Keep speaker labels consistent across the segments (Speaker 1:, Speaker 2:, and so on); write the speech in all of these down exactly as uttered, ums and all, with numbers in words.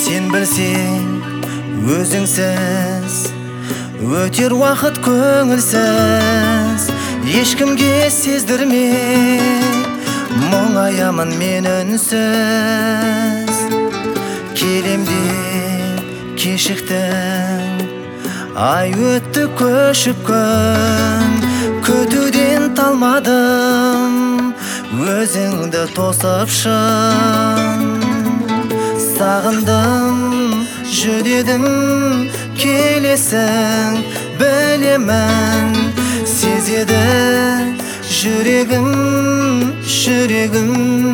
Speaker 1: Сен білсең өзіңсіз өтер уақыт көңілсіз, ешкімге сездірме мұңаямын мен үнсіз. Келем деп кешіктің, ай өтті көшіп күн, күтуден талмадым өзіңді тосып шын. Сағындым, жүдедім, келесің білемін, сезеді жүрегім, жүрегім.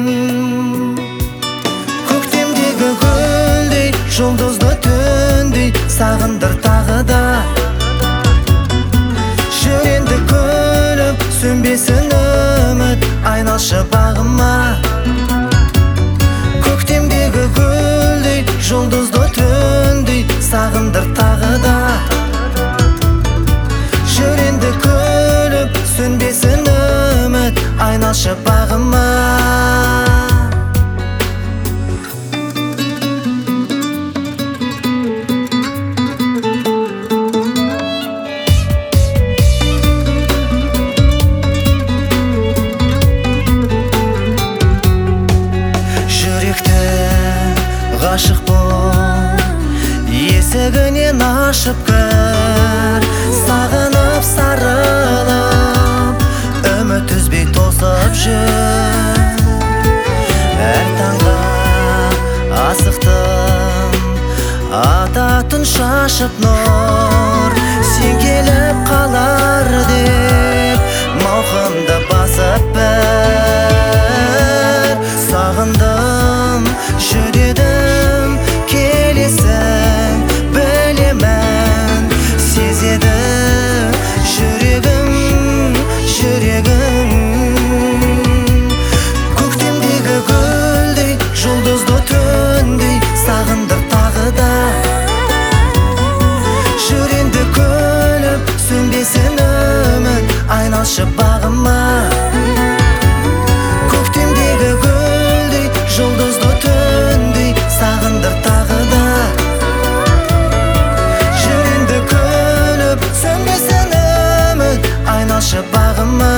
Speaker 1: Көктемдегі гүлдей, жұлдызды түндей сағындыр тағы да. Жүренді күліп, сөнбесін үміт, айналшы бағыма. Көктемдегі гүлдей, жұлдызды түндей сағындыр тағы да. Жүренді күліп, сөнбесін үміт, айналшы бағыма. Ғашық бол, есігінен ашып кір, сағынып сарылып, үміт үзбей тосып жүр. Әр таңға асықтым, ататын шашып нұр, сен келіп қалар деп мауқымды басып бір. Сағындым, жүдедім, келесің білемін, сезеді жүрегім, жүрегім. Көктемдегі гүлдей, жұлдызды түндей сағындыр тағы да. Жүренді күліп, сөнбесін үміт, айналшы бағыма. Көктемдегі гүлдей, жұлдызды түндей сағындыр тағы да. Жүренді күліп, сөнбесін үміт, айналшы бағыма.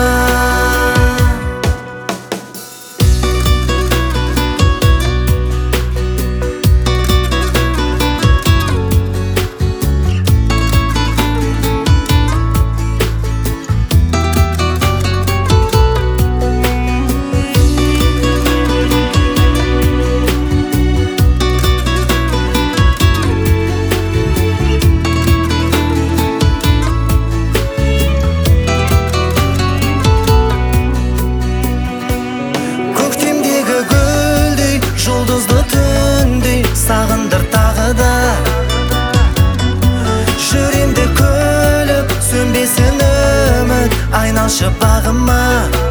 Speaker 1: Жұлдызды түндей сағындыр тағы да. Жүренді күліп, сөнбесін үміт, айналшы бағыма.